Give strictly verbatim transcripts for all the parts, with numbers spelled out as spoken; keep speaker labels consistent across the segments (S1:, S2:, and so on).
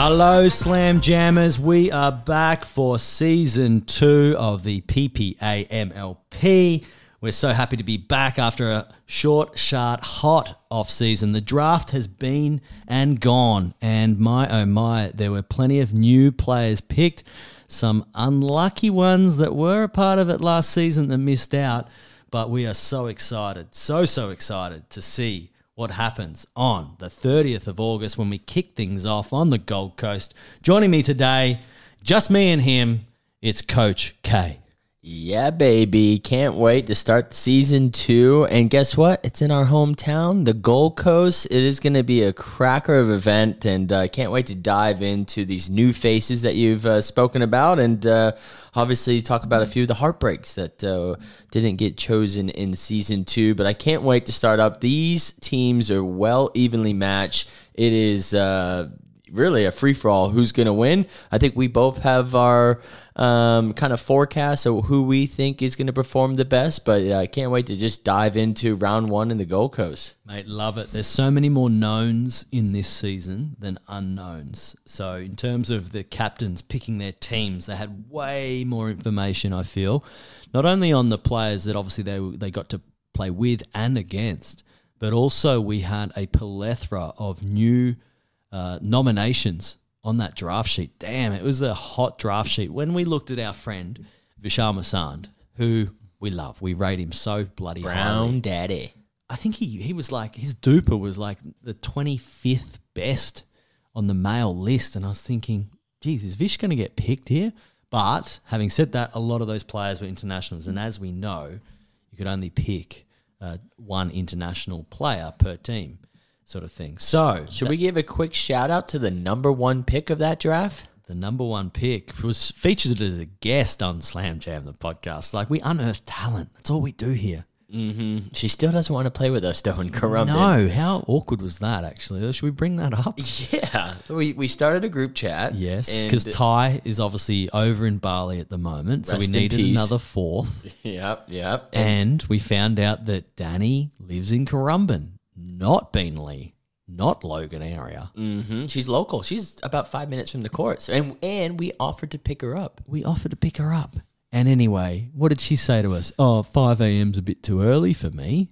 S1: Hello, Slam Jammers. We are back for season two of the P P A M L P. We're so happy to be back after a short, sharp, hot off season. The draft has been and gone, and my oh my, there were plenty of new players picked. Some unlucky ones that were a part of it last season that missed out, but we are so excited, so, so excited to see what happens on the thirtieth of August when we kick things off on the Gold Coast. Joining me today, just me and him, it's Coach K.
S2: Yeah, baby. Can't wait to start season two. And guess what? It's in our hometown, the Gold Coast. It is going to be a cracker of event, and I uh, can't wait to dive into these new faces that you've uh, spoken about, and uh, obviously talk about a few of the heartbreaks that uh, didn't get chosen in season two. But I can't wait to start up. These teams are well evenly matched. It is uh, really a free-for-all. Who's going to win? I think we both have our um, kind of forecast of who we think is going to perform the best, but I can't wait to just dive into round one in the Gold Coast.
S1: Mate, love it. There's so many more knowns in this season than unknowns. So in terms of the captains picking their teams, they had way more information, I feel, not only on the players that obviously they they got to play with and against, but also we had a plethora of new uh, nominations on that draft sheet. Damn, it was a hot draft sheet. When we looked at our friend Vishal Masand, who we love, we rate him so bloody
S2: Brown
S1: highly.
S2: Daddy.
S1: I think he he was like, his duper was like the twenty-fifth best on the male list. And I was thinking, geez, is Vish going to get picked here? But having said that, a lot of those players were internationals. And as we know, you could only pick uh, one international player per team, sort of thing. So
S2: Should we give a quick shout out to the number one pick of that draft?
S1: the number one pick was featured as a guest on Slam Jam, the podcast. Like, we unearth talent. That's all we do here.
S2: Mm-hmm. She still doesn't want to play with us, though, in Currumbin.
S1: No, how awkward was that, actually? Should we bring that up?
S2: Yeah. We we started a group chat.
S1: Yes,
S2: and-
S1: because Ty is obviously over in Bali at the moment, so we
S2: Rest in
S1: needed
S2: peace.
S1: another fourth.
S2: Yep, yep.
S1: And we found out that Danny lives in Currumbin, not Beenleigh, not Logan area.
S2: Mm-hmm. She's local. She's about five minutes from the courts. And and we offered to pick her up.
S1: We offered to pick her up. And anyway, what did she say to us? Oh, five a.m.'s a bit too early for me.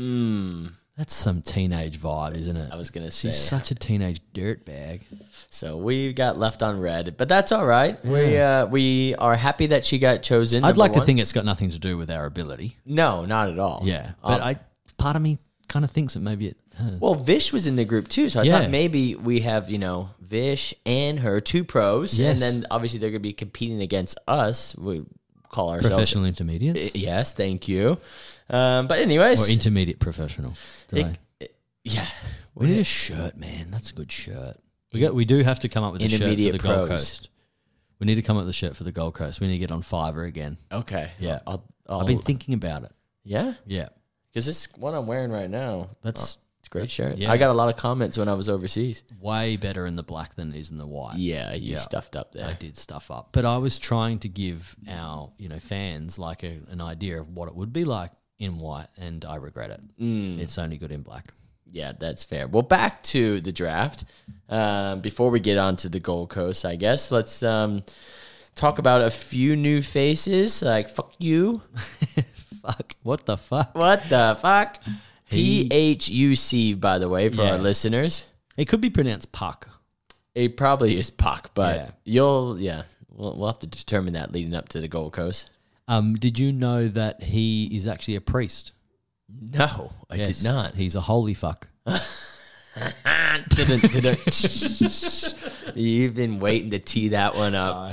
S2: Mm.
S1: That's some teenage vibe, isn't it?
S2: I was going to say.
S1: She's such a teenage dirtbag.
S2: So we got left on red. But that's all right. We uh, we are happy that she got chosen.
S1: I'd
S2: number
S1: like to
S2: one.
S1: think it's got nothing to do with our ability.
S2: No, not at all.
S1: Yeah. But
S2: Um,
S1: I part of me kind of thinks that maybe it has.
S2: Well, Vish was in the group too, so I
S1: Yeah.
S2: thought maybe we have, you know, Vish and her, two pros,
S1: Yes.
S2: and then obviously they're going to be competing against us. We call ourselves
S1: Professional intermediate?
S2: Uh, Yes, thank you. Um, but anyways,
S1: Or intermediate professional. Did I-
S2: it- it- yeah,
S1: We need a shirt, man. That's a good shirt. We got. We do have to come up with a shirt for
S2: Intermediate
S1: the Gold
S2: pros.
S1: Coast. We need to come up with a shirt for the Gold Coast. We need to get on Fiverr again.
S2: okay,
S1: Yeah.
S2: I'll, I'll,
S1: I've been thinking about it.
S2: yeah,
S1: Yeah.
S2: because this one I'm wearing right now.
S1: That's
S2: oh, it's a great shirt.
S1: yeah.
S2: I got a lot of comments when I was overseas.
S1: way better in the black than it is in the white.
S2: Yeah, you
S1: Yeah.
S2: stuffed up there.
S1: I did stuff up. But I was trying to give our, you know, fans like a, an idea of what it would be like in white, and I regret it.
S2: Mm.
S1: It's only good in black.
S2: Yeah, that's fair. Well, back to the draft. Um, before we get on to the Gold Coast, I guess, let's um, talk about a few new faces, like fuck you.
S1: Fuck. What the fuck?
S2: What the fuck?
S1: He-
S2: P H U C, by the way, for
S1: Yeah.
S2: our listeners.
S1: It could be pronounced puck.
S2: It probably is Puck, but
S1: Yeah.
S2: you'll, yeah, we'll, we'll have to determine that leading up to the Gold Coast.
S1: Um, did you know that he is actually a priest?
S2: No, I
S1: Yes,
S2: did not.
S1: He's a holy fuck.
S2: Didn't- didn't- You've been waiting to tee that one up.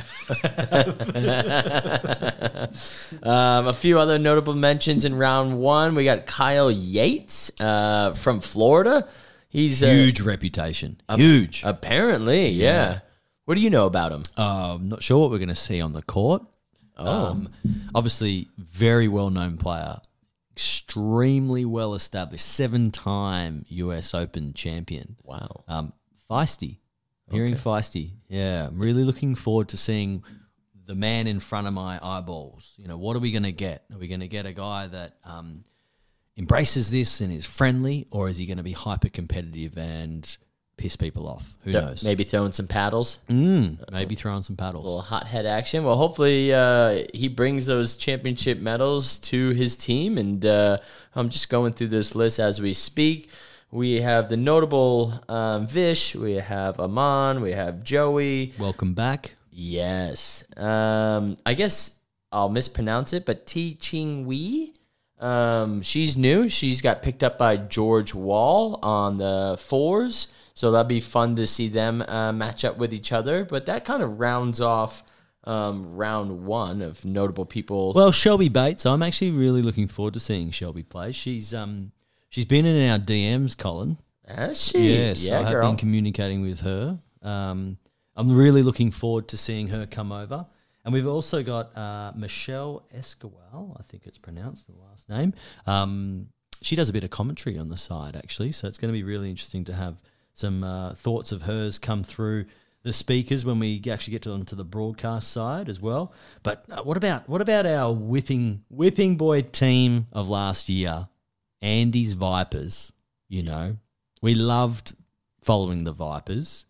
S2: um, a few other notable mentions in round one. We got Kyle Yates uh, from Florida. He's uh,
S1: Huge reputation. Huge.
S2: apparently, yeah. What do you know about him?
S1: Uh, I'm not sure what we're going to see on the court.
S2: Oh.
S1: Um, obviously, very well-known player. Extremely well-established. Seven-time U S Open champion.
S2: Wow.
S1: Um, feisty. Hearing
S2: Okay.
S1: feisty. Yeah, I'm really looking forward to seeing the man in front of my eyeballs. You know, what are we going to get? Are we going to get a guy that um, embraces this and is friendly, or is he going to be hyper competitive and piss people off. Who
S2: Th-
S1: knows?
S2: Maybe throwing some paddles.
S1: Mm, maybe throwing some
S2: A
S1: paddles.
S2: little hot head action. Well, hopefully uh, he brings those championship medals to his team. And uh, I'm just going through this list as we speak. We have the notable um, Vish. We have Aman. We have Joey.
S1: Welcome back.
S2: Yes. Um, I guess I'll mispronounce it, but Ti Ching Wei. Um, she's new. She's got picked up by George Wall on the fours. So that'd be fun to see them uh, match up with each other. But that kind of rounds off um, round one of notable people.
S1: Well, Shelby Bates. I'm actually really looking forward to seeing Shelby play. She's um she's been in our D Ms, Colin.
S2: Has she?
S1: Yes,
S2: yeah,
S1: I have
S2: girl.
S1: been communicating with her. Um, I'm really looking forward to seeing her come over. And we've also got uh, Michelle Esquel, I think it's pronounced, the last name. Um, she does a bit of commentary on the side, actually. So it's going to be really interesting to have some uh, thoughts of hers come through the speakers when we actually get to onto the broadcast side as well. But uh, what about what about our whipping whipping boy team of last year, Andy's Vipers? You know, we loved following the Vipers,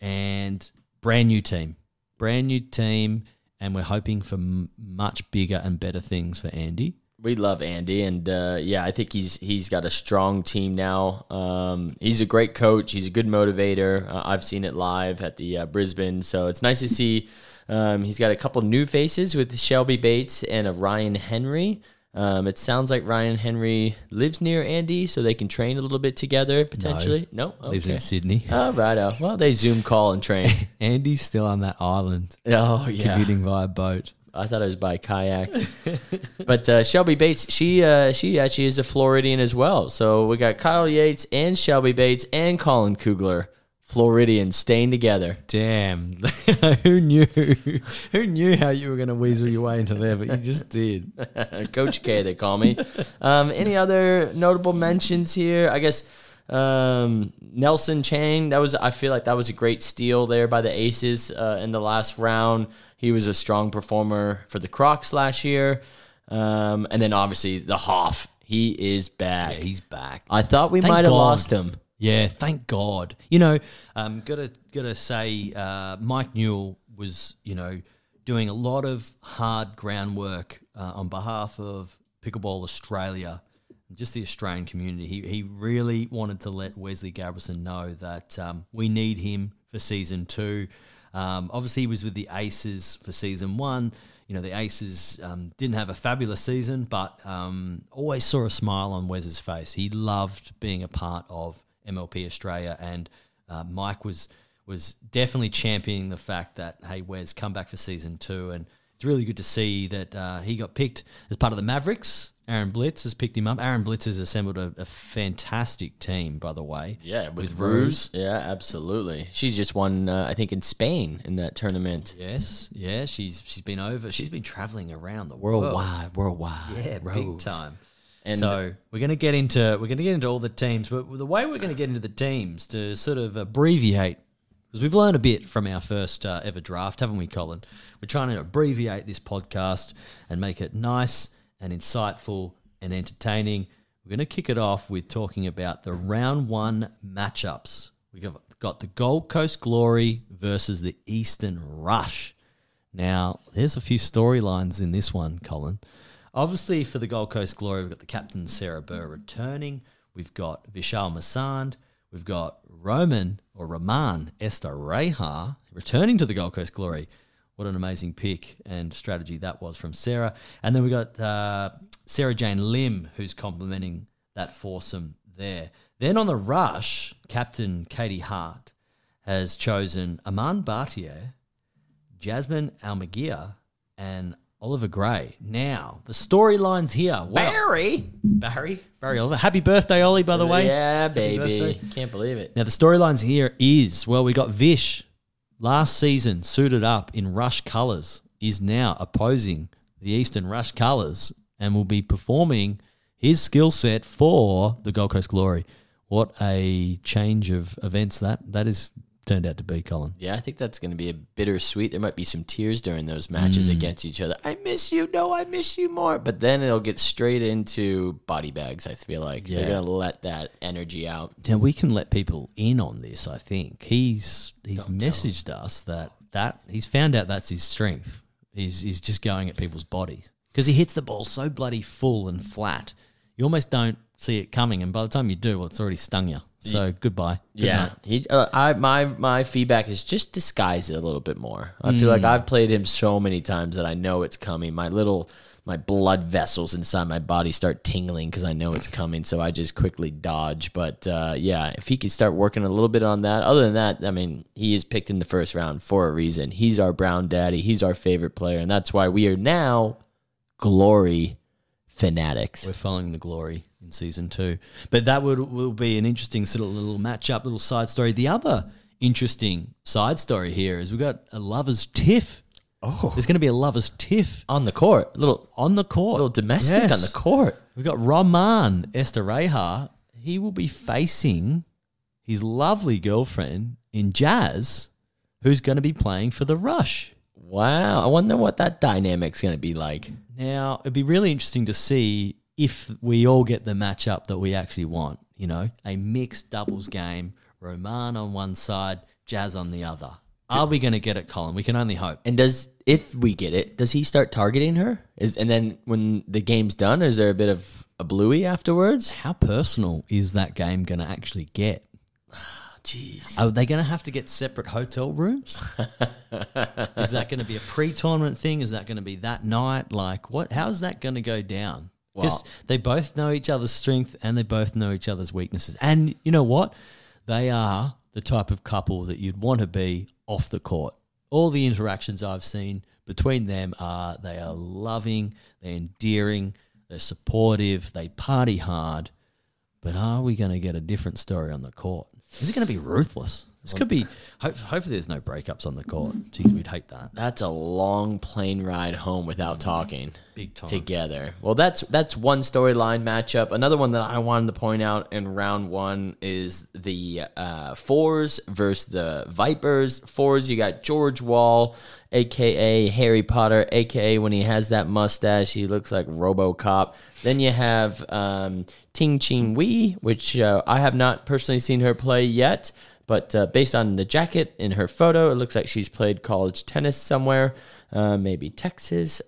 S1: and brand new team, brand new team, and we're hoping for m- much bigger and better things for Andy.
S2: We love Andy, and uh, yeah, I think he's he's got a strong team now. Um, he's a great coach. He's a good motivator. Uh, I've seen it live at the uh, Brisbane, so it's nice to see. Um, he's got a couple new faces with Shelby Bates and a Ryan Henry. Um, it sounds like Ryan Henry lives near Andy, so they can train a little bit together potentially. No, no?
S1: Lives
S2: Okay.
S1: in Sydney.
S2: Oh, righto. Well, they Zoom call and train.
S1: Andy's still on that island,
S2: Oh yeah.
S1: commuting via boat.
S2: I thought it was by kayak. But uh, Shelby Bates, she uh, she actually is a Floridian as well. So we got Kyle Yates and Shelby Bates and Colin Kugler, Floridians, staying together.
S1: Damn, who knew? Who knew how you were going to weasel your way into there? But you just did.
S2: Coach K, they call me. Um, any other notable mentions here? I guess um, Nelson Chang. That was. I feel like that was a great steal there by the Aces uh, in the last round. He was a strong performer for the Crocs last year. Um, and then obviously the Hoff. He is back.
S1: Yeah, he's back.
S2: I thought we
S1: Thank
S2: might have
S1: God.
S2: lost him.
S1: Yeah, thank God. You know, um, gotta gotta say, uh, Mike Newell was, you know, doing a lot of hard groundwork uh, on behalf of Pickleball Australia, and just the Australian community. He he really wanted to let Wesley Gabrielson know that um, we need him for season two. Um, obviously, he was with the Aces for season one. You know, the Aces um, didn't have a fabulous season, but um, always saw a smile on Wes's face. He loved being a part of M L P Australia, and uh, Mike was was definitely championing the fact that, hey, Wes, come back for season two. And it's really good to see that uh, he got picked as part of the Mavericks. Aaron Blitz has picked him up. Aaron Blitz has assembled a, a fantastic team, by the way.
S2: Yeah, with,
S1: With
S2: Ruse.
S1: Ruse.
S2: Yeah, absolutely. She's just won, uh, I think, in Spain in that tournament.
S1: Yes, yeah, she's she's been over. She's been traveling around the world.
S2: Worldwide, worldwide.
S1: Yeah, big
S2: Rose.
S1: time.
S2: And
S1: so we're going to get into we're going to get into all the teams, but the way we're going to get into the teams to sort of abbreviate, because we've learned a bit from our first uh, ever draft, haven't we, Colin? We're trying to abbreviate this podcast and make it nice and insightful and entertaining. We're going to kick it off with talking about the round one matchups. We've got the Gold Coast Glory versus the Eastern Rush. Now, there's a few storylines in this one, Colin. Obviously, for the Gold Coast Glory, we've got the captain, Sarah Burr, returning. We've got Vishal Masand. We've got Roman, or Raman Estareja, returning to the Gold Coast Glory. What an amazing pick and strategy that was from Sarah. And then we got uh, Sarah Jane Lim, who's complementing that foursome there. Then on the Rush, Captain Katie Hart has chosen Aman Bartier, Jasmine Almaguer, and Oliver Gray. Now, the storylines here. Wow.
S2: Barry.
S1: Barry. Barry Oliver. Happy birthday, Ollie, by the way.
S2: Yeah,
S1: Happy
S2: baby.
S1: birthday.
S2: Can't believe it.
S1: Now, the storylines here is, well, we got Vish, last season suited up in Rush colours, is now opposing the Eastern Rush colours and will be performing his skill set for the Gold Coast Glory. What a change of events that. That is turned out to be, Colin.
S2: Yeah, I think that's going to be a bittersweet. There might be some tears during those matches mm. against each other. I miss you. No, I miss you more. But then it'll get straight into body bags, I feel like. Yeah. They're going to let that energy out.
S1: Now, we can let people in on this, I think. He's he's Don't messaged us that, that he's found out that's his strength. He's, he's just going at people's bodies. Because he hits the ball so bloody full and flat. You almost don't see it coming, and by the time you do, well, it's already stung you. So yeah. goodbye. Good
S2: yeah,
S1: night.
S2: he. Uh, I my my feedback is just disguise it a little bit more. I mm. feel like I've played him so many times that I know it's coming. My little my blood vessels inside my body start tingling because I know it's coming. So I just quickly dodge. But uh, yeah, if he could start working a little bit on that. Other than that, I mean, he is picked in the first round for a reason. He's our brown daddy. He's our favorite player, and that's why we are now Glory fanatics.
S1: We're following the Glory in season two. But that would will be an interesting sort of little matchup, little side story. The other interesting side story here is we've got a lovers tiff.
S2: Oh.
S1: There's going to be a lovers tiff.
S2: On the court.
S1: Little on the court.
S2: Little domestic yes. on the court.
S1: We've got Roman Estereja. He will be facing his lovely girlfriend in Jazz, who's going to be playing for the Rush.
S2: Wow. I wonder what that dynamic's going to be like.
S1: Now, it'd be really interesting to see if we all get the matchup that we actually want, you know, a mixed doubles game, Roman on one side, Jazz on the other. Are we going to get it, Colin? We can only hope.
S2: And does if we get it, does he start targeting her? Is and then when the game's done, is there a bit of a bluey afterwards?
S1: How personal is that game going to actually get?
S2: Jeez.
S1: Are they going to have to get separate hotel rooms? Is that going to be a pre-tournament thing? Is that going to be that night? Like, what? How is that going to go down? Because well, they both know each other's strength and they both know each other's weaknesses. And you know what? They are the type of couple that you'd want to be off the court. All the interactions I've seen between them are they are loving, they're endearing, they're supportive, they party hard. But are we going to get a different story on the court? Is it going to be ruthless? This could be, hope, hopefully there's no breakups on the court. Jeez, we'd hate that.
S2: That's a long plane ride home without talking.
S1: Big time.
S2: Together. Well, that's that's one storyline matchup. Another one that I wanted to point out in round one is the uh, Fours versus the Vipers. Fours, you got George Wall, a k a. Harry Potter, a k a when he has that mustache, he looks like RoboCop. Then you have um, Ting Ching Wei, which uh, I have not personally seen her play yet. But uh, based on the jacket in her photo, it looks like she's played college tennis somewhere, uh, maybe Texas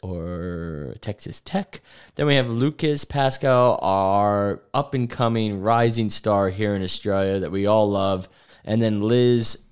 S2: or Texas Tech. Then we have Lucas Pascal, our up-and-coming rising star here in Australia that we all love. And then Liz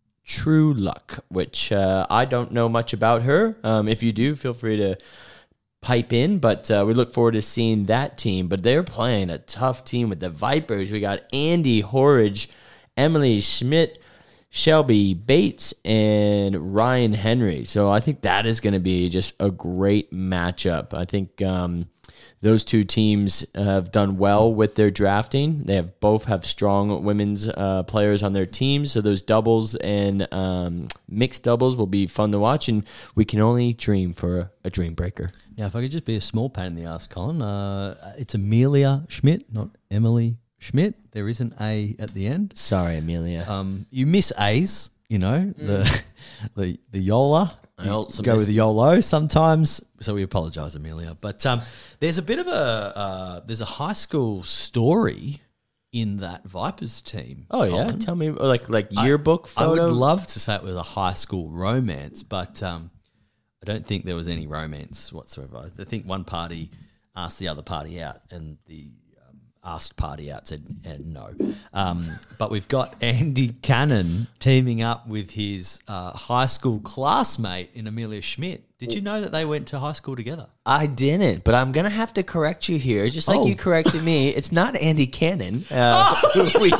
S2: True Luck, which uh, I don't know much about her. Um, if you do, feel free to pipe in, but uh, we look forward to seeing that team. But they're playing a tough team with the Vipers. We got Andy Horridge, Emily Schmidt, Shelby Bates, and Ryan Henry. So I think that is going to be just a great matchup. I think um, those two teams have done well with their drafting. They have both have strong women's uh, players on their teams. So those doubles and um, mixed doubles will be fun to watch, and we can only dream for a, a dream breaker.
S1: Now, if I could just be a small pain in the ass, Colin, uh, it's Amelia Schmidt, not Emily Schmidt. There is an A at the end.
S2: Sorry, Amelia.
S1: Um, you miss A's, you know, mm. the the the Yola.
S2: I also
S1: go with the YOLO sometimes. So we apologise, Amelia. But um, there's a bit of a uh, there's a high school story in that Vipers team.
S2: Oh Colin. Yeah, tell me like like yearbook
S1: I,
S2: photo.
S1: I would love to say it was a high school romance, but um, I don't think there was any romance whatsoever. I think one party asked the other party out, and the asked party out said and no. Um, but we've got Andy Cannon teaming up with his uh, high school classmate in Amelia Schmidt. Did you know that they went to high school together?
S2: I didn't, but I'm going to have to correct you here, just like oh. you corrected me. It's not Andy Cannon, uh, who, we,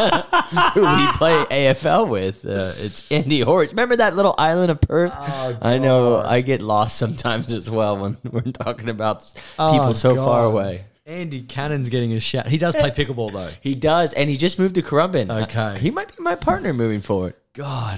S2: who we play A F L with. Uh, it's Andy Horridge. Remember that little island of Perth? Oh, I know I get lost sometimes as well when we're talking about oh, people so God. far away.
S1: Andy Cannon's getting a shout. He does play pickleball, though.
S2: He does, and he just moved to Currumbin.
S1: Okay.
S2: Uh, he might be my partner moving forward.
S1: God.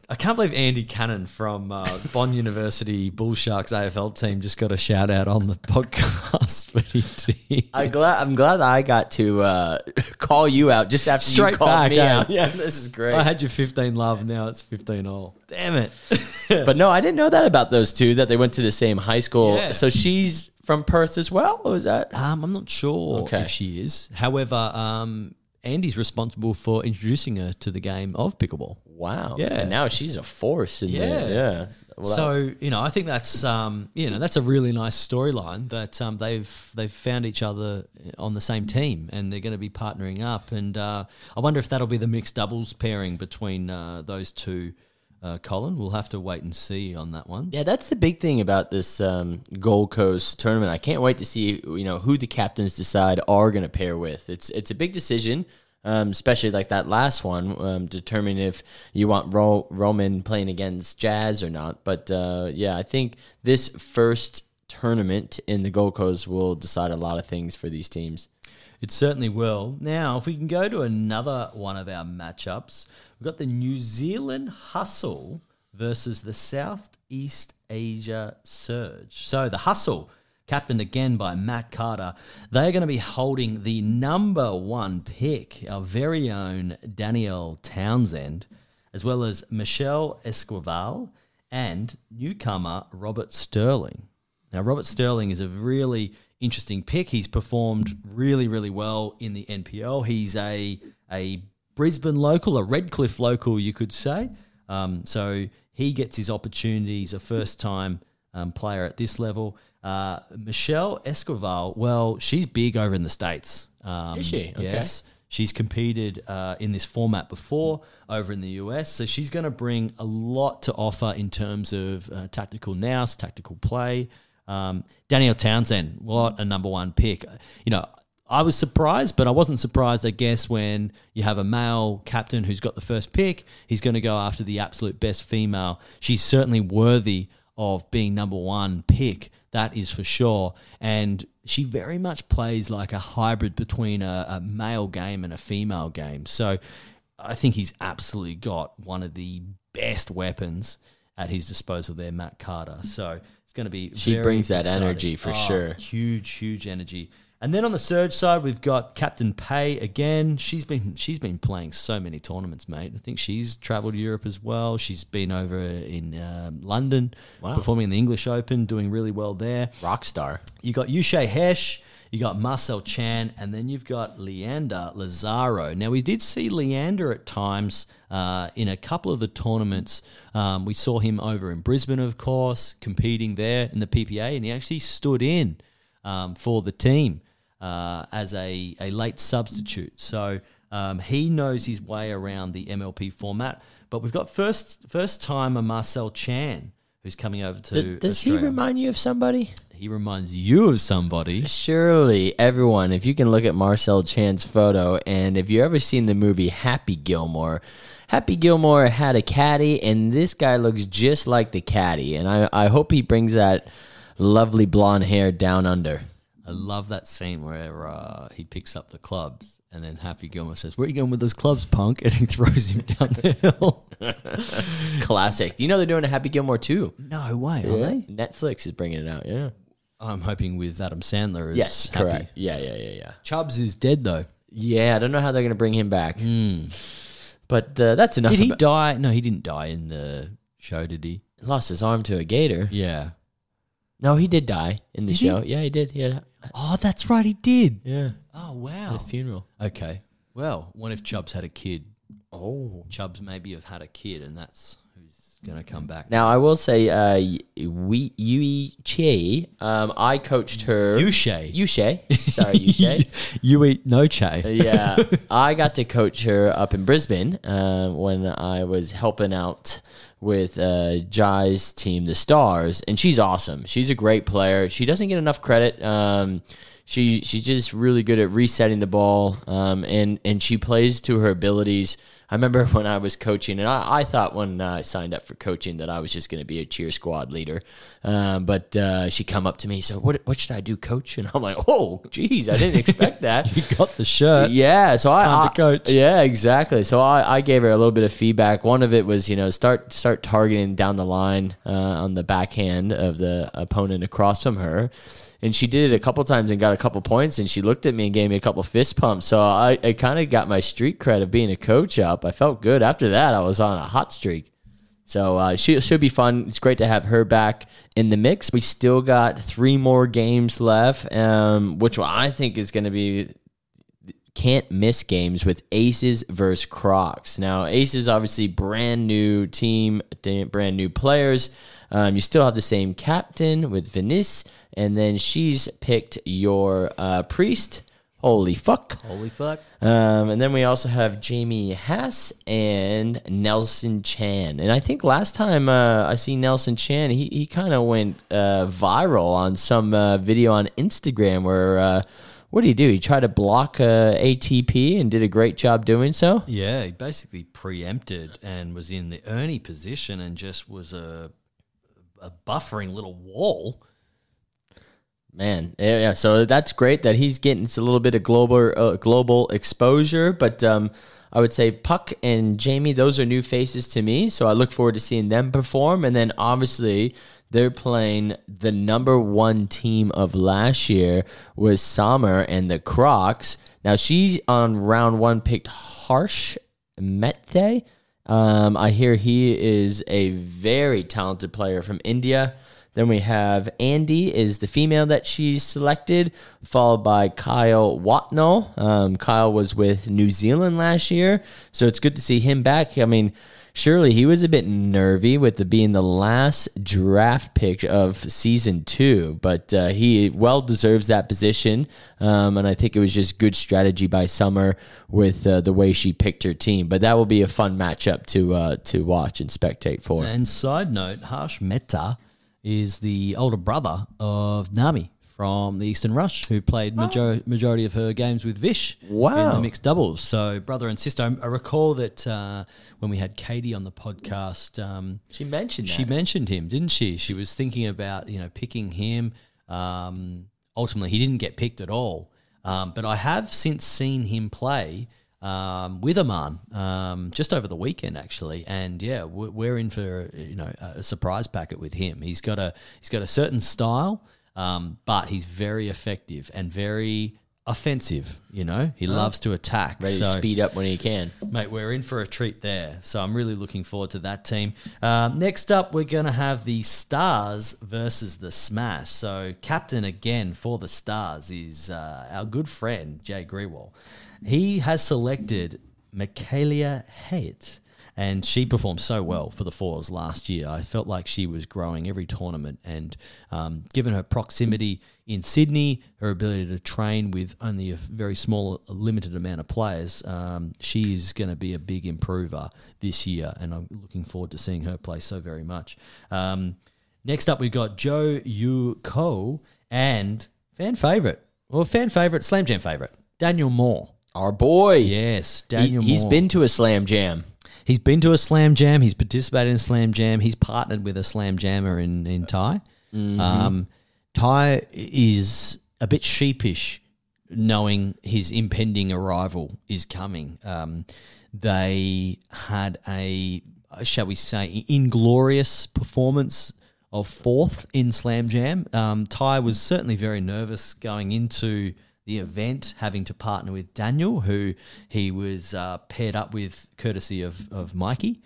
S1: I can't believe Andy Cannon from uh, Bond University Bull Sharks A F L team just got a shout out on the podcast, but he did.
S2: I'm glad. I'm glad I got to uh, call you out just after
S1: Straight
S2: you called
S1: back,
S2: me
S1: eh?
S2: out. Yeah, this is great.
S1: I had your fifteen love, now it's fifteen all. Damn it.
S2: But no, I didn't know that about those two, that they went to the same high school.
S1: Yeah.
S2: So she's from Perth as well, or is that?
S1: Um, I'm not sure
S2: Okay.
S1: if she is. However, um, Andy's responsible for introducing her to the game of pickleball.
S2: Wow.
S1: Yeah.
S2: And now she's a force in
S1: Yeah.
S2: there. Yeah. Well, that-
S1: So you know, I think that's um, you know that's a really nice storyline that um, they've they've found each other on the same team and they're going to be partnering up. And uh, I wonder if that'll be the mixed doubles pairing between uh, those two. Uh, Colin, we'll have to wait and see on that one.
S2: Yeah, that's the big thing about this um, Gold Coast tournament. I can't wait to see, you know, who the captains decide are going to pair with. It's it's a big decision, um, especially like that last one, um, determining if you want Ro- Roman playing against Jazz or not. But uh, yeah, I think this first tournament in the Gold Coast will decide a lot of things for these teams.
S1: It certainly will. Now, if we can go to another one of our matchups, we've got the New Zealand Hustle versus the Southeast Asia Surge. So the Hustle, captained again by Matt Carter, they're going to be holding the number one pick, our very own Danielle Townsend, as well as Michelle Esquivel and newcomer Robert Sterling. Now, Robert Sterling is a really interesting pick. He's performed really, really well in the N P L. He's a a Brisbane local, a Redcliffe local, you could say. Um, so he gets his opportunities, a first-time um, player at this level. Uh, Michelle Esquivel, well, she's big over in the States. Um,
S2: Is she? Okay.
S1: Yes. She's competed uh, in this format before over in the U S, so she's going to bring a lot to offer in terms of uh, tactical nous, tactical play. Um, Danielle Townsend, what a number one pick. You know, I was surprised, but I wasn't surprised, I guess, when you have a male captain who's got the first pick. He's going to go after the absolute best female. She's certainly worthy of being number one pick. That is for sure. And she very much plays like a hybrid between a, a male game and a female game. So I think he's absolutely got one of the best weapons at his disposal there, Matt Carter. So it's going to be
S2: She
S1: very
S2: brings that
S1: exciting.
S2: energy for
S1: Oh,
S2: sure.
S1: Huge, huge energy. And then on the Surge side, we've got Captain Pay again. She's been she's been playing so many tournaments, mate. I think she's travelled Europe as well. She's been over in um, London,
S2: Wow.
S1: performing in the English Open, doing really well there.
S2: Rock star.
S1: You got Yushay Hesh, you got Marcel Chan, and then you've got Leander Lazaro. Now, we did see Leander at times uh, in a couple of the tournaments. Um, we saw him over in Brisbane, of course, competing there in the P P A, and he actually stood in um, for the team uh, as a, a late substitute. So um, he knows his way around the M L P format. But we've got first first timer Marcel Chan, who's coming over to
S2: Th- does he
S1: Australia.
S2: remind you of somebody?
S1: He reminds you of somebody.
S2: Surely, everyone, if you can look at Marcel Chan's photo, and if you ever seen the movie Happy Gilmore, Happy Gilmore had a caddy, and this guy looks just like the caddy. And I, I hope he brings that lovely blonde hair down under.
S1: I love that scene where uh, he picks up the clubs and then Happy Gilmore says, "Where are you going with those clubs, punk?" And he throws him down the hill.
S2: Classic. You know they're doing a Happy Gilmore too.
S1: No way, are they?
S2: Netflix is bringing it out, yeah.
S1: I'm hoping with Adam Sandler as
S2: Yes,
S1: Happy.
S2: correct. Yeah, yeah, yeah, yeah.
S1: Chubbs is dead, though.
S2: Yeah, I don't know how they're going to bring him back. But uh, that's enough.
S1: Did he
S2: about-
S1: die? No, he didn't die in the show, did he?
S2: Lost his arm to a gator.
S1: Yeah.
S2: No, he did die in the
S1: Did he?
S2: show. Yeah, he did. Yeah.
S1: Oh, that's right, he did.
S2: Yeah.
S1: Oh,
S2: At
S1: wow.
S2: a funeral.
S1: Okay. Well, what if Chubbs had a kid?
S2: Oh.
S1: Chubbs maybe have had a kid, and that's who's going to come back.
S2: Now, I will say, uh, we, Yui Che, um, I coached her.
S1: Yushay.
S2: Yushay. Sorry, Yushay.
S1: You eat no che.
S2: Yeah. I got to coach her up in Brisbane uh, when I was helping out with uh, Jai's team, the Stars, and she's awesome. She's a great player. She doesn't get enough credit. Um, she she's just really good at resetting the ball, um, and and she plays to her abilities. I remember when I was coaching, and I, I thought when uh, I signed up for coaching that I was just going to be a cheer squad leader. Um, but uh, she come up to me, so what, what should I do, coach? And I'm like, oh, geez, I didn't expect that.
S1: You got the shirt.
S2: Yeah, so I,
S1: Time
S2: I
S1: to coach.
S2: Yeah, exactly. So I, I gave her a little bit of feedback. One of it was, you know, start start targeting down the line uh, on the backhand of the opponent across from her. And she did it a couple times and got a couple points, and she looked at me and gave me a couple fist pumps. So I, I kind of got my street cred of being a coach up. I felt good. After that, I was on a hot streak. So uh, she should be fun. It's great to have her back in the mix. We still got three more games left, um, which I think is going to be can't miss games with Aces versus Crocs. Now, Aces obviously brand new team, brand new players. Um, you still have the same captain with Venice, and then she's picked your uh, priest. Holy fuck.
S1: Holy fuck.
S2: Um, and then we also have Jamie Haas and Nelson Chan. And I think last time uh, I see Nelson Chan, he, he kind of went uh, viral on some uh, video on Instagram where, uh, what did he do? He tried to block uh, A T P and did a great job doing so.
S1: Yeah, he basically preempted and was in the Ernie position and just was a, a buffering little wall.
S2: Man, yeah, yeah, so that's great that he's getting a little bit of global uh, global exposure. But um, I would say Puck and Jamie, those are new faces to me. So I look forward to seeing them perform. And then obviously they're playing the number one team of last year was Summer and the Crocs. Now she on round one picked Harsh Mette. Um, I hear he is a very talented player from India. Then we have Andy is the female that she's selected, followed by Kyle Watnell. Um, Kyle was with New Zealand last year, so it's good to see him back. I mean, surely he was a bit nervy with the, being the last draft pick of season two, but uh, he well deserves that position, um, and I think it was just good strategy by Summer with uh, the way she picked her team. But that will be a fun matchup to uh, to watch and spectate for.
S1: And side note, Harsh Mehta is the older brother of Nami from the Eastern Rush, who played major- majority of her games with Vish
S2: Wow.
S1: in the mixed doubles. So brother and sister. I recall that uh, when we had Katie on the podcast, um,
S2: She mentioned that.
S1: she mentioned him, didn't she? She was thinking about, you know, picking him. Um, ultimately, he didn't get picked at all. Um, but I have since seen him play Um, with Aman um, just over the weekend actually, and yeah, we're, we're in for you know a surprise packet with him. He's got a he's got a certain style, um, but he's very effective and very offensive. You know, he oh. loves to attack.
S2: Ready
S1: so,
S2: to speed up when he can.
S1: Mate, we're in for a treat there. So I'm really looking forward to that team. Uh, next up, we're going to have the Stars versus the Smash. So captain again for the Stars is uh, our good friend Jay Grewal. He has selected Michaela Haidt, and she performed so well for the Fours last year. I felt like she was growing every tournament, and um, given her proximity in Sydney, her ability to train with only a very small, limited amount of players, um, she is going to be a big improver this year, and I'm looking forward to seeing her play so very much. Um, next up, we've got Jo Yu Ko and fan favourite, well, fan favourite, Slam Jam favourite, Daniel Moore.
S2: Our boy.
S1: Yes, Daniel
S2: he, he's
S1: Moore.
S2: been to a Slam Jam.
S1: He's been to a Slam Jam. He's participated in a Slam Jam. He's partnered with a Slam Jammer in, in Ty. Mm-hmm. Um, Ty is a bit sheepish knowing his impending arrival is coming. Um, they had a, shall we say, inglorious performance of fourth in Slam Jam. Um, Ty was certainly very nervous going into the event, having to partner with Daniel, who he was uh, paired up with courtesy of, of Mikey.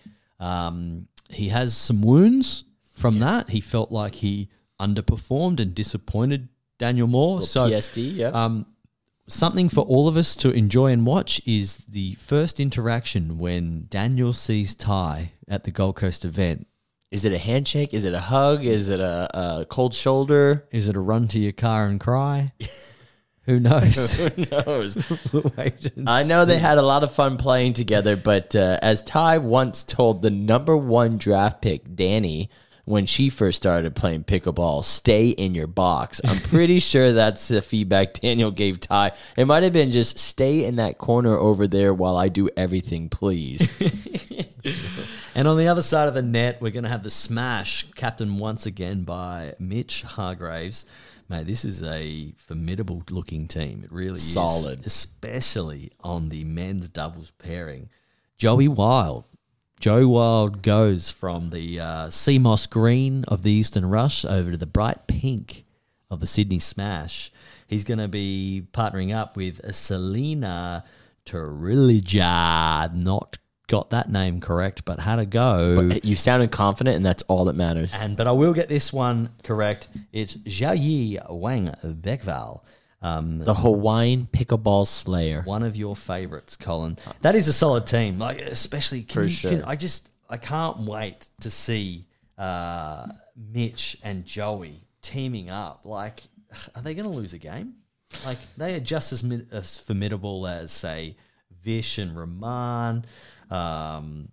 S1: Um, he has some wounds from yeah. that. He felt like he underperformed and disappointed Daniel Moore. So
S2: P S D, yeah.
S1: Um, something for all of us to enjoy and watch is the first interaction when Daniel sees Ty at the Gold Coast event.
S2: Is it a handshake? Is it a hug? Is it a, a cold shoulder?
S1: Is it a run to your car and cry? Who knows?
S2: Who knows? I know they had a lot of fun playing together, but uh, as Ty once told the number one draft pick, Danny, when she first started playing pickleball, stay in your box. I'm pretty sure that's the feedback Daniel gave Ty. It might have been just stay in that corner over there while I do everything, please.
S1: And on the other side of the net, we're going to have the smash, captained once again by Mitch Hargraves. Mate, this is a formidable looking team. It really
S2: Solid.
S1: is. Especially on the men's doubles pairing. Joey Wild. Joey Wild goes from the uh, sea moss green of the Eastern Rush over to the bright pink of the Sydney Smash. He's going to be partnering up with Selena Terrilija. Not got that name correct, but had a go.
S2: But you sounded confident, and that's all that matters.
S1: And but I will get this one correct. It's Xiaoyi Wang Bekval. Um,
S2: The Hawaiian pickleball slayer.
S1: one of your favorites, Colin. That is a solid team. Like especially can
S2: For
S1: you,
S2: sure.
S1: can- I just I can't wait to see uh, Mitch and Joey teaming up. Like, are they going to lose a game? Like they are just as, mid, as formidable as say Vish and Rahman, um,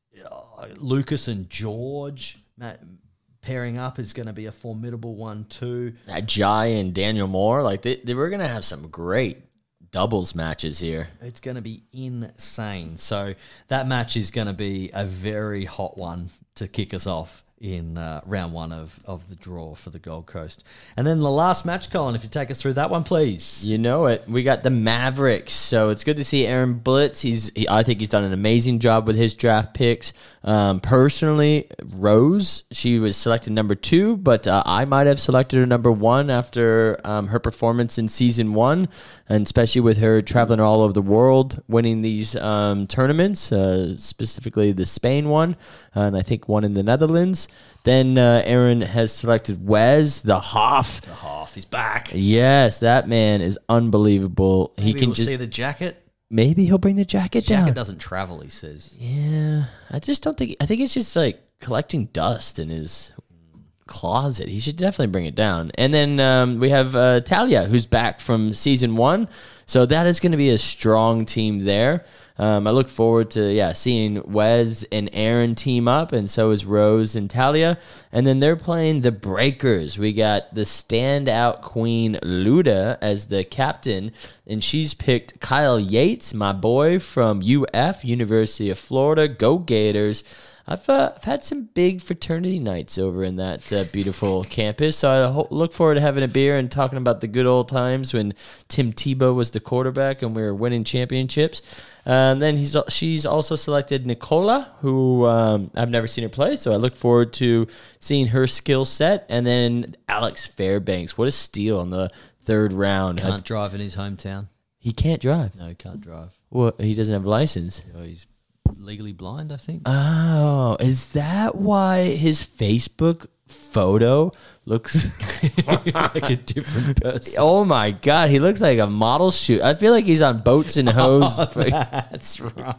S1: uh, Lucas and George. Matt, pairing up is going to be a formidable one too.
S2: Uh, Jai and Daniel Moore, like they, they were going to have some great doubles matches here.
S1: It's going to be insane. So that match is going to be a very hot one to kick us off in uh, round one of, of the draw for the Gold Coast. And then the last match, Colin, if you take us through that one, please.
S2: You know it. We got the Mavericks, so it's good to see Aaron Blitz. He's, he, I think he's done an amazing job with his draft picks. Um, personally, Rose, she was selected number two, but uh, I might have selected her number one after um, her performance in season one, and especially with her traveling all over the world, winning these um, tournaments, uh, specifically the Spain one, and I think one in the Netherlands. Then uh, Aaron has selected Wes, the Hoff.
S1: The half is back.
S2: Yes, that man is unbelievable.
S1: Maybe
S2: he can
S1: we'll
S2: just
S1: see the jacket.
S2: maybe he'll bring the jacket
S1: Jacket
S2: down.
S1: doesn't travel, he says.
S2: Yeah, I just don't think. I think it's just like collecting dust in his closet. He should definitely bring it down. And then um, we have uh, Talia, who's back from season one. So that is going to be a strong team there. Um, I look forward to yeah seeing Wes and Aaron team up, and so is Rose and Talia. And then they're playing the Breakers. We got the standout queen Luda as the captain, and she's picked Kyle Yates, my boy from U F, University of Florida. Go Gators. I've, uh, I've had some big fraternity nights over in that uh, beautiful campus, so I ho- look forward to having a beer and talking about the good old times when Tim Tebow was the quarterback and we were winning championships. And then he's she's also selected Nicola, who um, I've never seen her play, so I look forward to seeing her skill set. And then Alex Fairbanks, what a steal in the third round.
S1: Can't
S2: I've-
S1: drive in his hometown.
S2: he can't drive.
S1: No, can't drive.
S2: Well, he doesn't have a license.
S1: Oh, he's legally blind, I think.
S2: Oh, is that why his Facebook photo looks
S1: like a different person.
S2: Oh my god, he looks like a model shoot. I feel like he's on Boats and Hoes.
S1: That's right.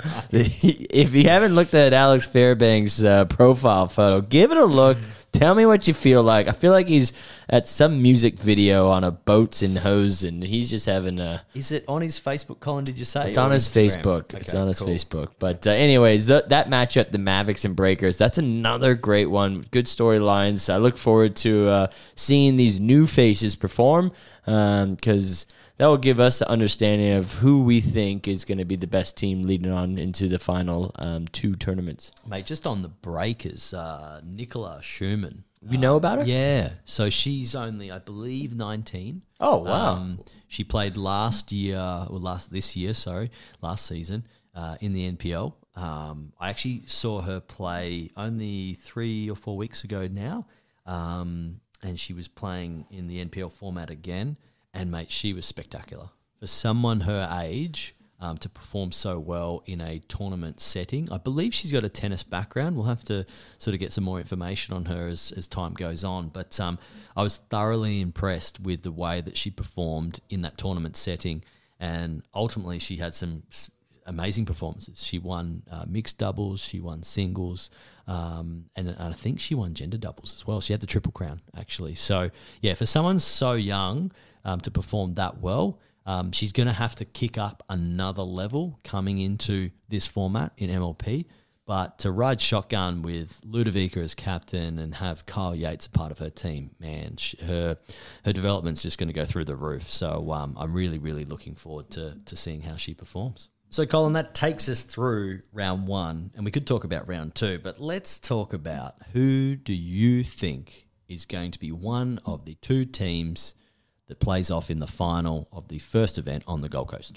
S2: If you haven't looked at Alex Fairbanks' uh, profile photo, give it a look. Tell me what you feel like. I feel like he's at some music video on a Boats and Hose, and he's just having a.
S1: Is it on his Facebook, Colin, did you say?
S2: It's
S1: or
S2: on his
S1: Instagram?
S2: Facebook. It's
S1: Okay,
S2: on his
S1: cool.
S2: Facebook. But uh, anyways, th- that matchup, the Mavericks and Breakers, that's another great one. Good storylines. I look forward to uh, seeing these new faces perform because that will give us an understanding of who we think is going to be the best team leading on into the final um, two tournaments.
S1: Mate, just on the Breakers, uh, Nicola Schumann.
S2: You know about her?
S1: Yeah. So she's only, I believe, nineteen.
S2: Oh, wow.
S1: Um, she played last year, or last this year, sorry, last season uh, in the N P L. Um, I actually saw her play only three or four weeks ago now, um, and she was playing in the N P L format again. And, mate, she was spectacular. For someone her age um, to perform so well in a tournament setting, I believe she's got a tennis background. We'll have to sort of get some more information on her as, as time goes on. But um, I was thoroughly impressed with the way that she performed in that tournament setting. And ultimately, she had some s- amazing performances. She won uh, mixed doubles, she won singles, um, and, and I think she won gender doubles as well. She had the triple crown, actually. So, yeah, for someone so young um, to perform that well, um, she's going to have to kick up another level coming into this format in M L P. But to ride shotgun with Ludovica as captain and have Kyle Yates a part of her team, man, she, her her development's just going to go through the roof. So um, I'm really, really looking forward to to seeing how she performs. So, Colin, that takes us through round one, and we could talk about round two, but let's talk about who do you think is going to be one of the two teams that plays off in the final of the first event on the Gold Coast?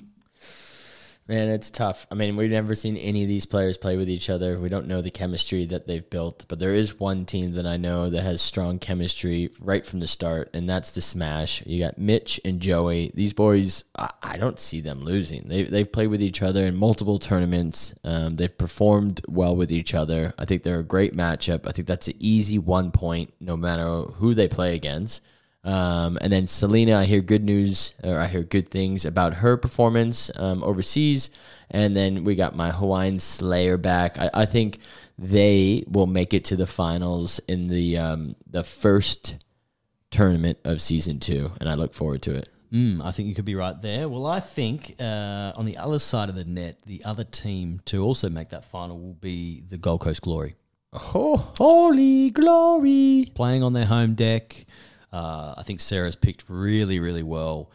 S2: Man, it's tough. I mean, we've never seen any of these players play with each other. We don't know the chemistry that they've built, but there is one team that I know that has strong chemistry right from the start, and that's the Smash. You got Mitch and Joey. These boys, I, I don't see them losing. They, they've played with each other in multiple tournaments. Um, they've performed well with each other. I think they're a great matchup. I think that's an easy one point no matter who they play against. Um, and then Selena, I hear good news, or I hear good things about her performance um, overseas. And then we got my Hawaiian Slayer back. I, I think they will make it to the finals in the um, the first tournament of season two, and I look forward to it.
S1: Mm, I think you could be right there. Well, I think uh, on the other side of the net, the other team to also make that final will be the Gold Coast Glory.
S2: Oh, holy glory!
S1: Playing on their home deck. Uh, I think Sarah's picked really, really well.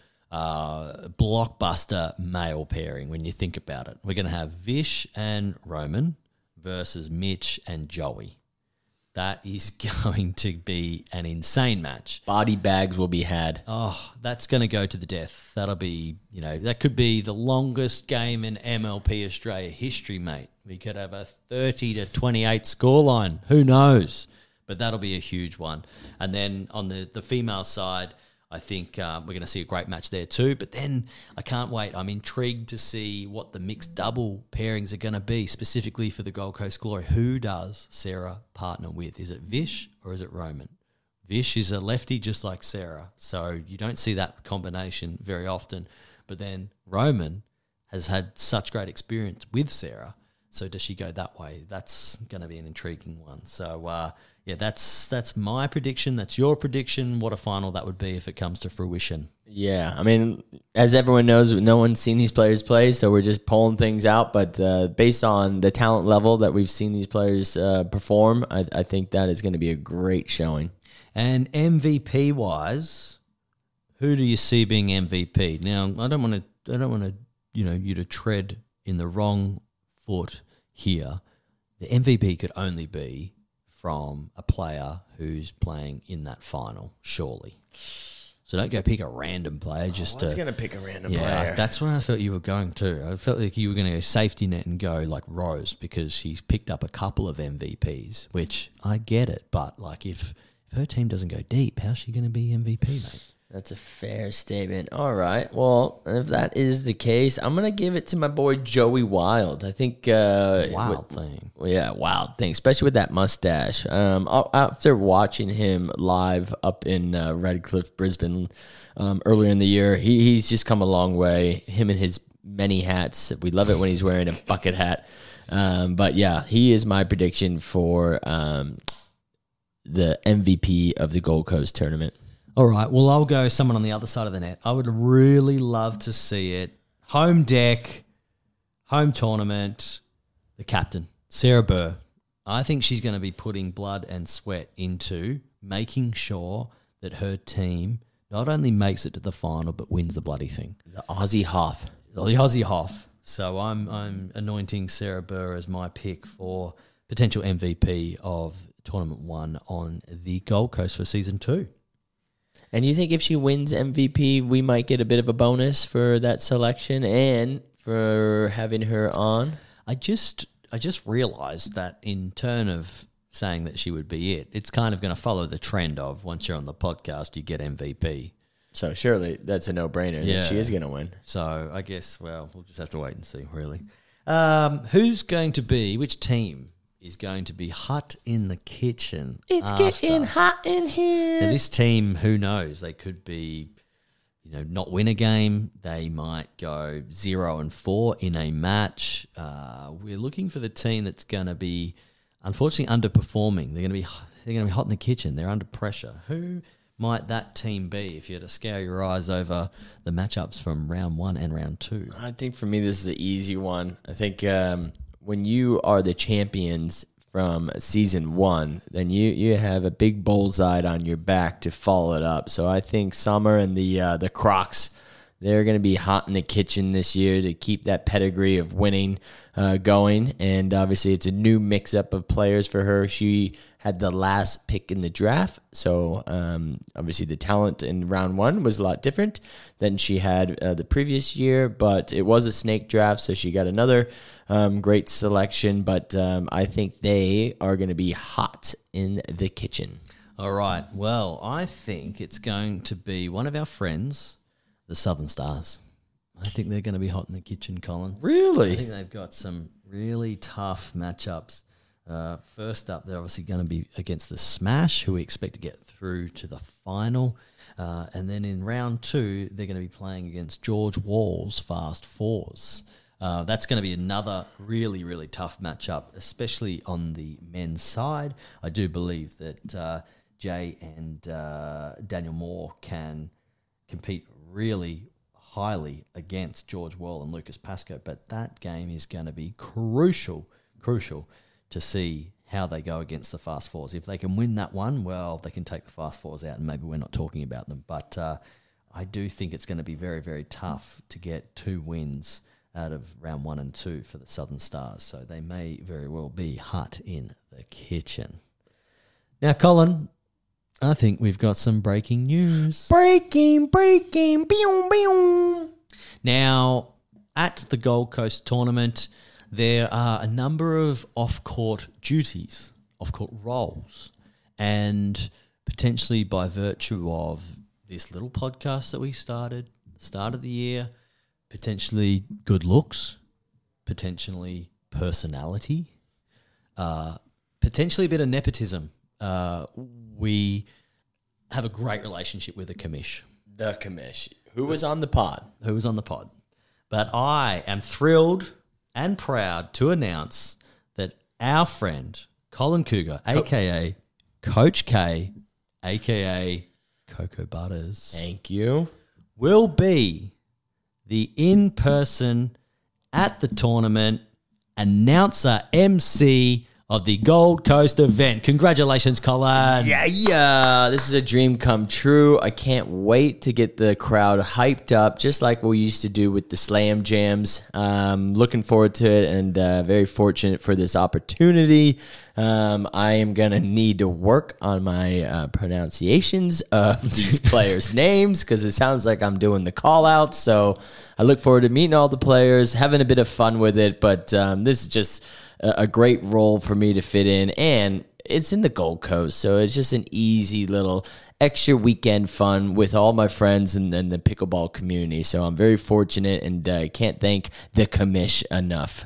S1: Uh, blockbuster male pairing when you think about it. We're going to have Vish and Roman versus Mitch and Joey. That is going to be an insane match.
S2: Body bags will be had.
S1: Oh, that's going to go to the death. That'll be, you know, that could be the longest game in M L P Australia history, mate. We could have a thirty to twenty-eight scoreline. Who knows? But that'll be a huge one. And then on the, the female side, I think uh, we're going to see a great match there too. But then I can't wait. I'm intrigued to see what the mixed double pairings are going to be, specifically for the Gold Coast Glory. Who does Sarah partner with? Is it Vish or is it Roman? Vish is a lefty just like Sarah, so you don't see that combination very often. But then Roman has had such great experience with Sarah. So does she go that way? That's going to be an intriguing one. So, uh, yeah, that's that's my prediction. That's your prediction. What a final that would be if it comes to fruition.
S2: Yeah, I mean, as everyone knows, no one's seen these players play, so we're just pulling things out. But uh, based on the talent level that we've seen these players uh, perform, I, I think that is going to be a great showing.
S1: And M V P-wise, who do you see being M V P? Now, I don't want to, I don't want to, you know, you to tread in the wrong foot here. The M V P could only be from a player who's playing in that final, surely. So don't go pick a random player. Just
S2: I was
S1: to,
S2: going to pick a random
S1: yeah,
S2: player.
S1: That's where I felt you were going to. I felt like you were going to go safety net and go like Rose because she's picked up a couple of M V Ps, which I get it. But like if, if her team doesn't go deep, how's she going to be M V P, mate?
S2: That's a fair statement. All right. Well, if that is the case, I'm going to give it to my boy Joey Wild. I think... Uh,
S1: Wild
S2: with,
S1: thing.
S2: Yeah, wild thing, especially with that mustache. Um, after watching him live up in uh, Redcliffe, Brisbane um, earlier in the year, he, he's just come a long way. Him and his many hats. We love it when he's wearing a bucket hat. Um, but yeah, he is my prediction for um, the M V P of the Gold Coast tournament.
S1: All right, well, I'll go someone on the other side of the net. I would really love to see it. Home deck, home tournament, the captain, Sarah Burr. I think she's going to be putting blood and sweat into making sure that her team not only makes it to the final, but wins the bloody thing.
S2: The Aussie Hoff.
S1: The Aussie Hoff. So I'm I'm anointing Sarah Burr as my pick for potential M V P of Tournament one on the Gold Coast for Season two.
S2: And you think if she wins M V P, we might get a bit of a bonus for that selection and for having her on?
S1: I just I just realised that in turn of saying that she would be it, it's kind of going to follow the trend of once you're on the podcast, you get M V P.
S2: So surely that's a no-brainer
S1: Yeah.
S2: that she is going to win.
S1: So I guess, well, we'll just have to wait and see, really. Um, who's going to be, which team is going to be hot in the kitchen?
S2: It's
S1: after?
S2: getting hot in here.
S1: Now, this team, who knows? They could be, you know, not win a game. They might go zero and four in a match. Uh, we're looking for the team that's going to be, unfortunately, underperforming. They're going to be, they're going to be hot in the kitchen. They're under pressure. Who might that team be if you had to scour your eyes over the matchups from round one and round two?
S2: I think for me, this is an easy one. I think um, when you are the champions from season one, then you, you have a big bullseye on your back to follow it up. So I think Summer and the uh, the Crocs, they're going to be hot in the kitchen this year to keep that pedigree of winning uh, going. And obviously, it's a new mix-up of players for her. She had the last pick in the draft. So um, obviously, the talent in round one was a lot different than she had uh, the previous year. But it was a snake draft, so she got another um, great selection. But um, I think they are going to be hot in the kitchen.
S1: All right. Well, I think it's going to be one of our friends, the Southern Stars. I think they're going to be hot in the kitchen, Colin.
S2: Really?
S1: I think they've got some really tough matchups. Uh, first up, they're obviously going to be against the Smash, who we expect to get through to the final. Uh, and then in round two, they're going to be playing against George Wall's Fast Fours. Uh, that's going to be another really, really tough matchup, especially on the men's side. I do believe that uh, Jay and uh, Daniel Moore can compete really highly against George Wall and Lucas Pascoe, but that game is going to be crucial, crucial to see how they go against the Fast Fours. If they can win that one, well, they can take the Fast Fours out, and maybe we're not talking about them. But uh, I do think it's going to be very, very tough to get two wins out of round one and two for the Southern Stars, so they may very well be hot in the kitchen. Now, Colin, I think we've got some breaking news.
S2: Breaking, breaking, boom, boom.
S1: Now, at the Gold Coast tournament, there are a number of off-court duties, off-court roles, and potentially by virtue of this little podcast that we started at the start of the year, potentially good looks, potentially personality, uh, potentially a bit of nepotism. Uh, we have a great relationship with the commish.
S2: The commish. Who was on the pod?
S1: Who was on the pod. But I am thrilled and proud to announce that our friend, Colin Cougar, a k a. Coach K, a k a. Cocoa Butters,
S2: Thank you.
S1: will be the in-person at the tournament announcer M C of the Gold Coast event. Congratulations, Colin.
S2: Yeah, yeah. This is a dream come true. I can't wait to get the crowd hyped up, just like we used to do with the Slam Jams. Um, looking forward to it, and uh, very fortunate for this opportunity. Um, I am going to need to work on my uh, pronunciations of these players' names, because it sounds like I'm doing the call-out. So I look forward to meeting all the players, having a bit of fun with it. But um, this is just a great role for me to fit in, and it's in the Gold Coast, so it's just an easy little extra weekend fun with all my friends and then the pickleball community. So I'm very fortunate, and I uh, can't thank the commish enough.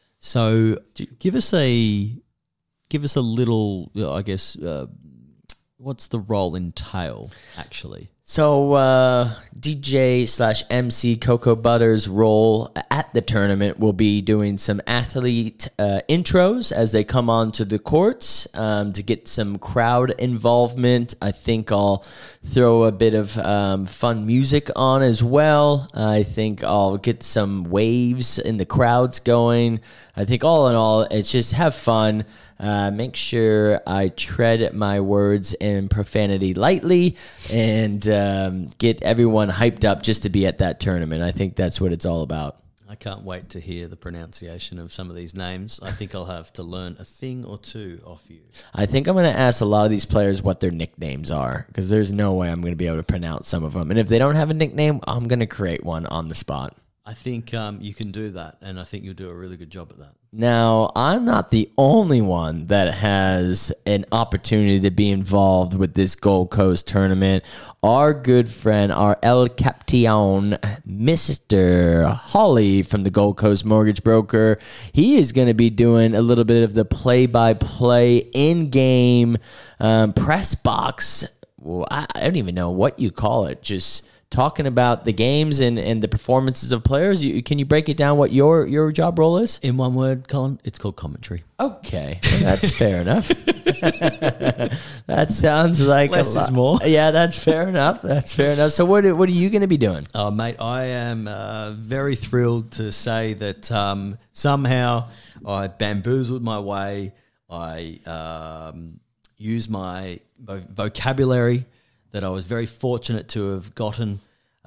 S1: So give us a give us a little, I guess, uh, what's the role entail, actually?
S2: So uh, D J slash M C Cocoa Butters' role at the tournament will be doing some athlete uh, intros as they come onto the courts um, to get some crowd involvement. I think I'll throw a bit of um, fun music on as well. I think I'll get some waves in the crowds going. I think all in all, it's just have fun. Uh, make sure I tread my words and profanity lightly, and um, get everyone hyped up just to be at that tournament. I think that's what it's all about.
S1: I can't wait to hear the pronunciation of some of these names. I think I'll have to learn a thing or two off you.
S2: I think I'm going to ask a lot of these players what their nicknames are, because there's no way I'm going to be able to pronounce some of them. And if they don't have a nickname, I'm going to create one on the spot.
S1: I think um, you can do that, and I think you'll do a really good job at that.
S2: Now, I'm not the only one that has an opportunity to be involved with this Gold Coast tournament. Our good friend, our El Capitán, Mister Holly from the Gold Coast Mortgage Broker, he is going to be doing a little bit of the play-by-play in-game um, press box. Well, I, I don't even know what you call it. Just talking about the games and, and the performances of players. You, can you break it down what your, your job role is?
S1: In one word, Colin, it's called commentary.
S2: Okay, well, that's fair enough. That sounds like
S1: Less
S2: a
S1: is
S2: lot.
S1: more.
S2: Yeah, that's fair enough. That's fair enough. So what are, what are you going to be doing?
S1: Oh, mate, I am uh, very thrilled to say that um, somehow I bamboozled my way. I um, used my vo- vocabulary that I was very fortunate to have gotten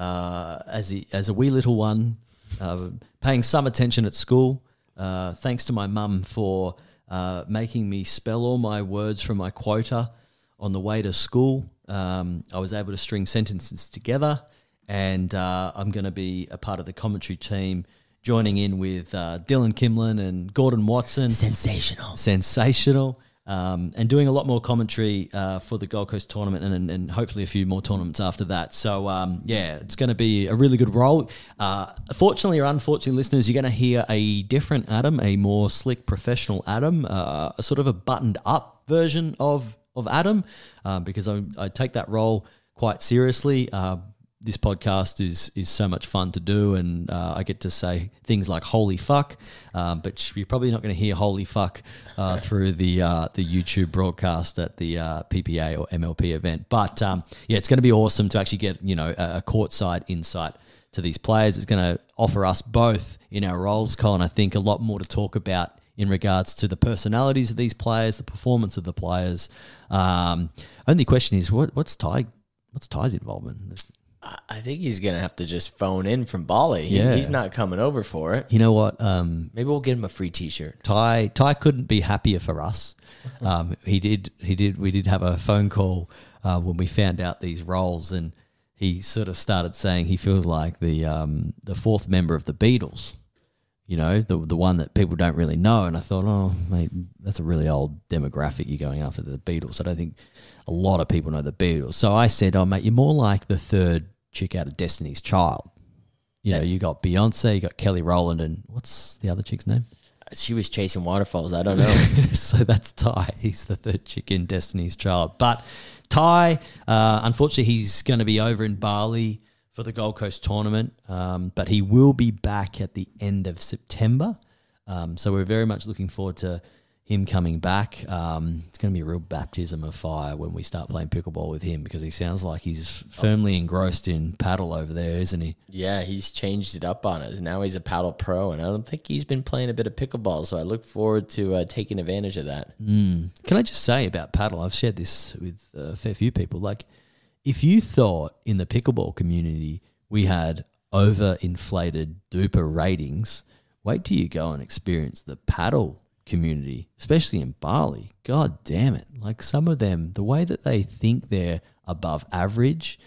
S1: uh, as, a, as a wee little one, uh, paying some attention at school. Uh, thanks to my mum for uh, making me spell all my words from my quota on the way to school. Um, I was able to string sentences together, and uh, I'm going to be a part of the commentary team, joining in with uh, Dylan Kimlin and Gordon Watson.
S2: Sensational.
S1: Sensational. Um, and doing a lot more commentary uh, for the Gold Coast tournament and, and hopefully a few more tournaments after that. So, um, yeah, it's going to be a really good role. Uh, fortunately or unfortunately, listeners, you're going to hear a different Adam, a more slick professional Adam, uh, a sort of a buttoned-up version of, of Adam, uh, because I, I take that role quite seriously. Uh, this podcast is is so much fun to do, and uh, I get to say things like "holy fuck," um, but you're probably not going to hear "holy fuck" uh, through the uh, the YouTube broadcast at the uh, P P A or M L P event. But um, yeah, it's going to be awesome to actually get you know a, a courtside insight to these players. It's going to offer us both in our roles, Colin, I think, a lot more to talk about in regards to the personalities of these players, the performance of the players. Um, only question is, what, what's Ty? What's Ty's involvement?
S2: I think he's going to have to just phone in from Bali. He,
S1: Yeah.
S2: He's not coming over for it.
S1: You know what? Um,
S2: Maybe we'll get him a free T-shirt.
S1: Ty Ty couldn't be happier for us. Um, he did he did we did have a phone call uh, when we found out these roles, and he sort of started saying he feels like the um, the fourth member of the Beatles. You know, the the one that people don't really know. And I thought, oh, mate, that's a really old demographic. You're going after the Beatles. I don't think a lot of people know the Beatles. So I said, oh, mate, you're more like the third chick out of Destiny's Child. You know, you got Beyonce, you got Kelly Rowland, and what's the other chick's name?
S2: She was chasing waterfalls. I don't know.
S1: So that's Ty. He's the third chick in Destiny's Child. But Ty, uh, unfortunately, he's going to be over in Bali for the Gold Coast tournament, um, but he will be back at the end of September. Um, so we're very much looking forward to him coming back. Um, it's going to be a real baptism of fire when we start playing pickleball with him, because he sounds like he's firmly engrossed in paddle over there, isn't he?
S2: Yeah, he's changed it up on us. Now he's a paddle pro, and I don't think he's been playing a bit of pickleball, so I look forward to uh, taking advantage of that.
S1: Mm. Can I just say about paddle, I've shared this with a fair few people, like if you thought in the pickleball community we had overinflated duper ratings, wait till you go and experience the paddle community, especially in Bali. God damn it. Like some of them, the way that they think they're above average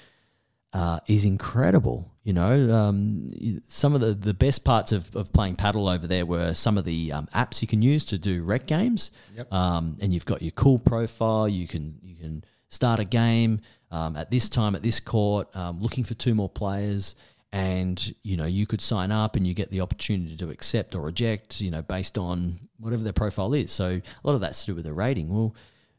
S1: uh, is incredible. You know, um, some of the, the best parts of, of playing paddle over there were some of the um, apps you can use to do rec games.
S2: Yep.
S1: Um, and you've got your cool profile. You can you can start a game um, at this time at this court, um, looking for two more players. And, you know, you could sign up and you get the opportunity to accept or reject, you know, based on whatever their profile is. So a lot of that's to do with the rating. Well,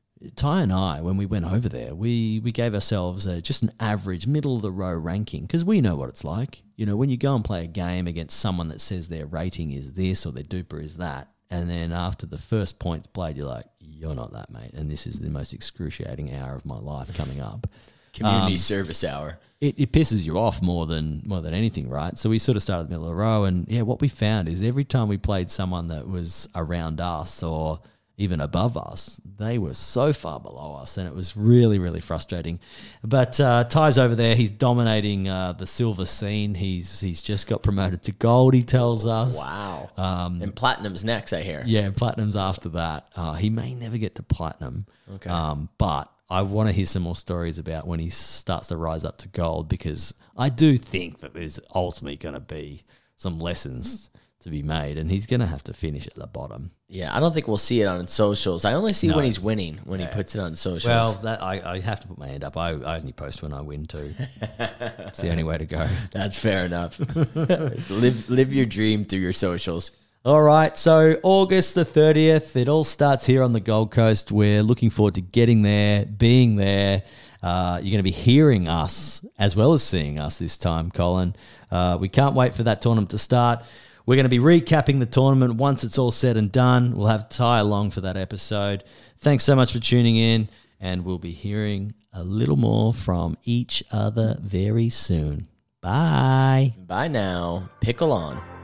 S1: Ty and I, when we went over there, we, we gave ourselves a, just an average middle-of-the-row ranking, because we know what it's like. You know, when you go and play a game against someone that says their rating is this or their duper is that, and then after the first point's played, you're like, you're not that, mate. And this is the most excruciating hour of my life coming up.
S2: Community
S1: Um,
S2: service hour.
S1: It, it pisses you off more than more than anything, right? So we sort of started in the middle of the row, and yeah, what we found is every time we played someone that was around us or even above us, they were so far below us, and it was really, really frustrating. But uh, Ty's over there; he's dominating uh, the silver scene. He's he's just got promoted to gold. He tells us.
S2: Wow.
S1: Um,
S2: and platinum's next, I hear.
S1: yeah, platinum's after that. Uh, he may never get to platinum.
S2: Okay.
S1: Um, but I want to hear some more stories about when he starts to rise up to gold, because I do think that there's ultimately going to be some lessons to be made, and he's going to have to finish at the bottom.
S2: Yeah, I don't think we'll see it on socials. I only see
S1: No.
S2: when he's winning, when he puts it on socials.
S1: Well, that I, I have to put my hand up. I, I only post when I win too. It's the only way to go.
S2: that's fair enough. live live your dream through your socials.
S1: All right, so August the thirtieth, it all starts here on the Gold Coast. We're looking forward to getting there, being there, Uh, you're going to be hearing us as well as seeing us this time, Colin. Uh, we can't wait for that tournament to start. We're going to be recapping the tournament once it's all said and done. We'll have Ty along for that episode. Thanks so much for tuning in, and we'll be hearing a little more from each other very soon. Bye.
S2: Bye now. Pickle on.